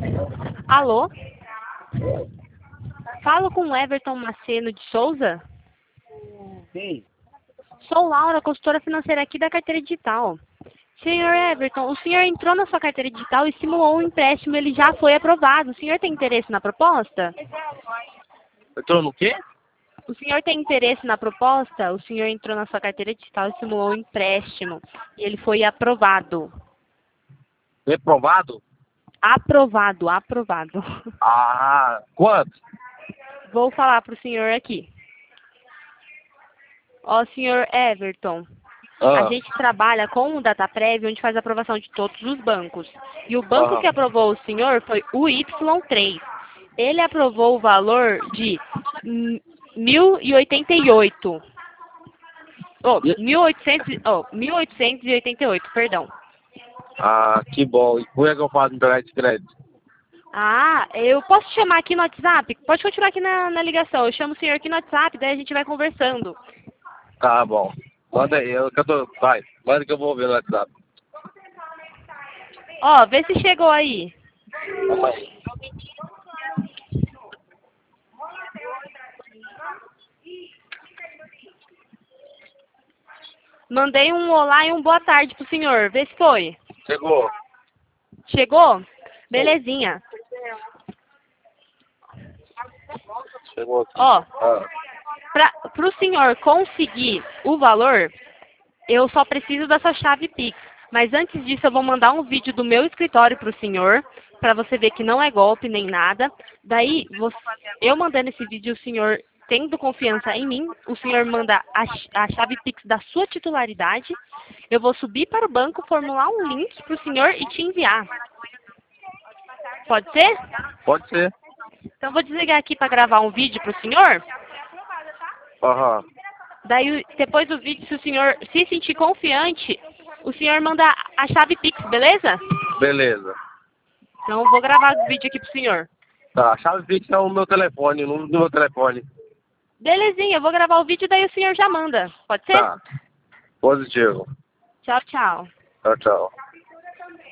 Alô? Falo com o Everton Maceno de Souza? Sim. Sou Laura, consultora financeira aqui da carteira digital. Senhor Everton, o senhor entrou na sua carteira digital e simulou um empréstimo, ele já foi aprovado. O senhor tem interesse na proposta? Entrou no quê? O senhor tem interesse na proposta? O senhor entrou na sua carteira digital e simulou um empréstimo e ele foi aprovado. Reprovado? Aprovado, aprovado. Ah, quanto? Vou falar para o senhor aqui. Ó, senhor Everton, a Ah, gente trabalha com o DataPrev, onde faz a aprovação de todos os bancos. E o banco que aprovou o senhor foi o Y3. Ele aprovou o valor de 1.088. Oh, 1.888, perdão. Ah, que bom. E como é que eu faço internet de crédito? Ah, eu posso te chamar aqui no WhatsApp? Pode continuar aqui na ligação. Eu chamo o senhor aqui no WhatsApp, daí a gente vai conversando. Tá bom. Manda aí, vai, manda que eu vou ver no WhatsApp. Ó, vê se chegou aí. Calma aí. Mandei um olá e um boa tarde pro senhor. Vê se foi. Chegou. Chegou? Belezinha. Chegou aqui. Ó, Ah, pro senhor conseguir o valor, eu só preciso da sua chave Pix. Mas antes disso, eu vou mandar um vídeo do meu escritório pro senhor, para você ver que não é golpe nem nada. Daí, eu mandando esse vídeo, o senhor tendo confiança em mim, o senhor manda a chave Pix da sua titularidade. Eu vou subir para o banco, formular um link pro senhor e te enviar. Pode ser? pode ser. Então, vou desligar aqui para gravar um vídeo pro senhor. Aham. Daí, depois do vídeo, se o senhor se sentir confiante, o senhor manda a chave Pix, beleza? Beleza. Então, eu vou gravar o vídeo aqui pro senhor. Tá, a chave Pix é o meu telefone, o número do meu telefone. Belezinha, eu vou gravar o vídeo, daí o senhor já manda. Pode ser? Tá. Positivo. Tchau, tchau. Tchau, tchau.